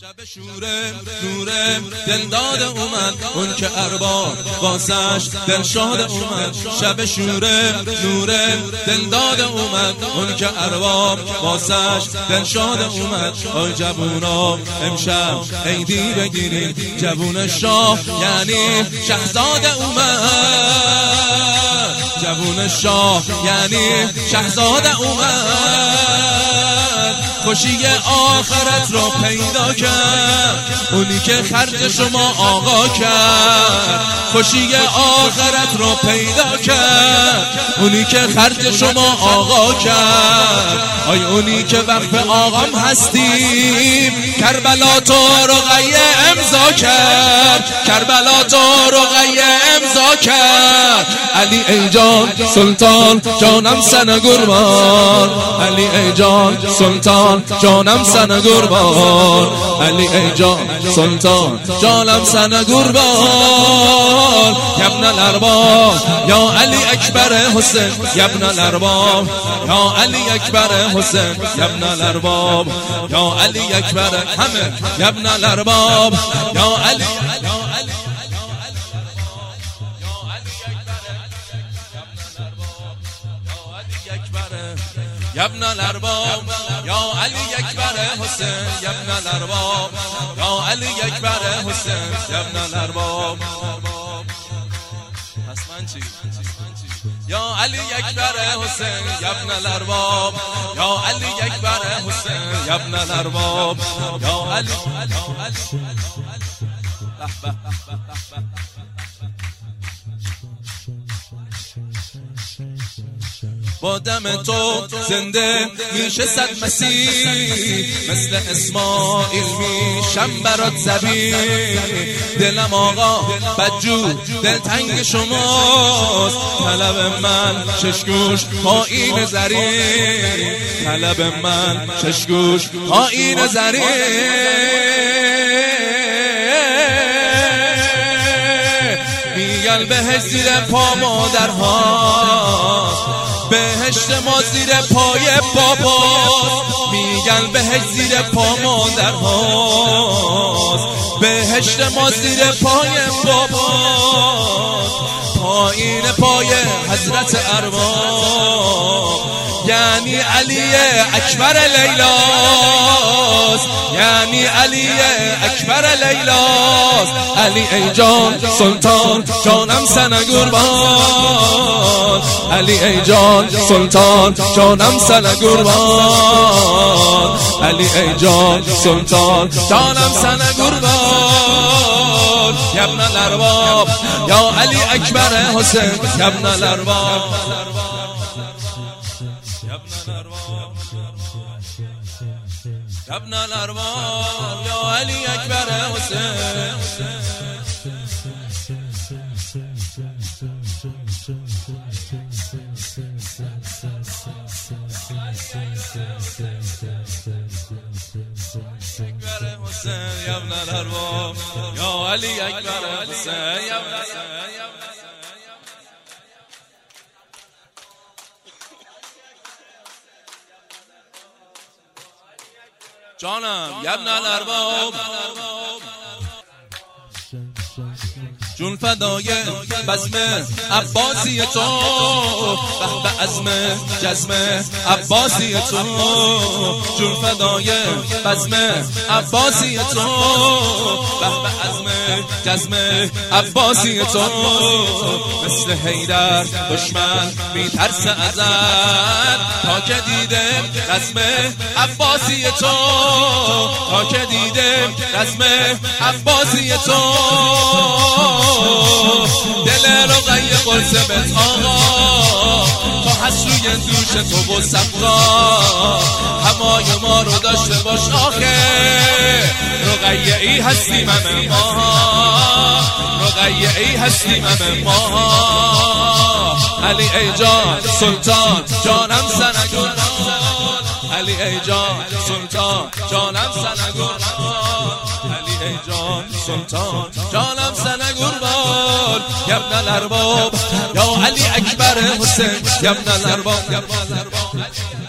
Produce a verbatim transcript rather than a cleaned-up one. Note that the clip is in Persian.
شب شوره نوره دل داده اومد، اون که ارباب واسش دل شاده اومد. شب شوره نوره دل داده اومد، اون که ارباب واسش دل شاده اومد. آی جوونا امشب عیدی بگیرید، جوون شاه یعنی شهزاده اومد. جوون شاه یعنی شهزاده اومد. خوشی آخرت را پیدا کرد، اونی که خرج شما آقا کرد. خوشی آخرت را پیدا کرد، اونی که خرج شما آقا کرد. آی اونی که وقف آقام هستیم، کربلا تو رقیه امضا کرد. کربلا تو رقیه امضا کرد. علی ای جان سلطان جانم سن قربان، علی ای جان سلطان جانم سن قربان، علی ای جان سلطان جانم سن قربان. یا ابن الارباب یا علی اکبر حسین، یا ابن الارباب یا علی اکبر حسین، یا ابن الارباب یا علی اکبر همه، یا ابن الارباب یا علی یا ابن الارباب یا علی اکبر حسین، یا ابن الارباب یا علی اکبر حسین، یا ابن الارباب. پس من چی؟ یا علی اکبر حسین، یا ابن الارباب یا علی اکبر حسین، یا ابن الارباب یا علی. با دم تو زنده میشه صد مسیح، مثل اسماعیل میشم برات ذبیح. دلم آقا بدجو دلتنگ شماست، طلب من ششگوش پایین زری، طلب من ششگوش پایین زری. میگن بهش زیر پا مادرهاست، بهشت ما زیر پای باباست. میگن بهشت زیر پا مادرهاست، بهشت ما زیر پای باباست. پایین پای حضرت ارباب یعنی علی اکبر لیلاست، یعنی علی اکبر لیلاست. علی ای جان سلطان جانم سن قربان، علی ای جان سلطان جانم سن قربان، علی ای جان سلطان جانم سن قربان. یا ابن الارباب یا علی اکبر حسین، یا ابن الارباب یا ابن الارباب یا علی اکبر حسین. یا ابن الارباب یا علی اکبر حسین، یا ابن جانم، یا ابن الارباب جون فدای بزم عباسی تو، به به عزم جزم عباسی تو. جون فدای بزم عباسی تو، به به عزم جزم عباسی تو. مثل حیدر دشمن میترسه ازت، تا که دیدم رزم عباسی تو، تا که دیدم رزم عباسی تو. دل رقیه قرصه بهت آقا، تا هست روی دوش تو و صفرا. همای ما رو داشته باش آخه، رقیه ای هستیم همه ما، رقیه ای هستیم همه ما. علی ای جان سلطان جانم سن قربان، علی ای جان سلطان جانم سن قربان، علی ای جان سلطان جانم سن قربان. یا ابن الارباب یا علی اکبر حسین، یا ابن الارباب یا ابن الارباب.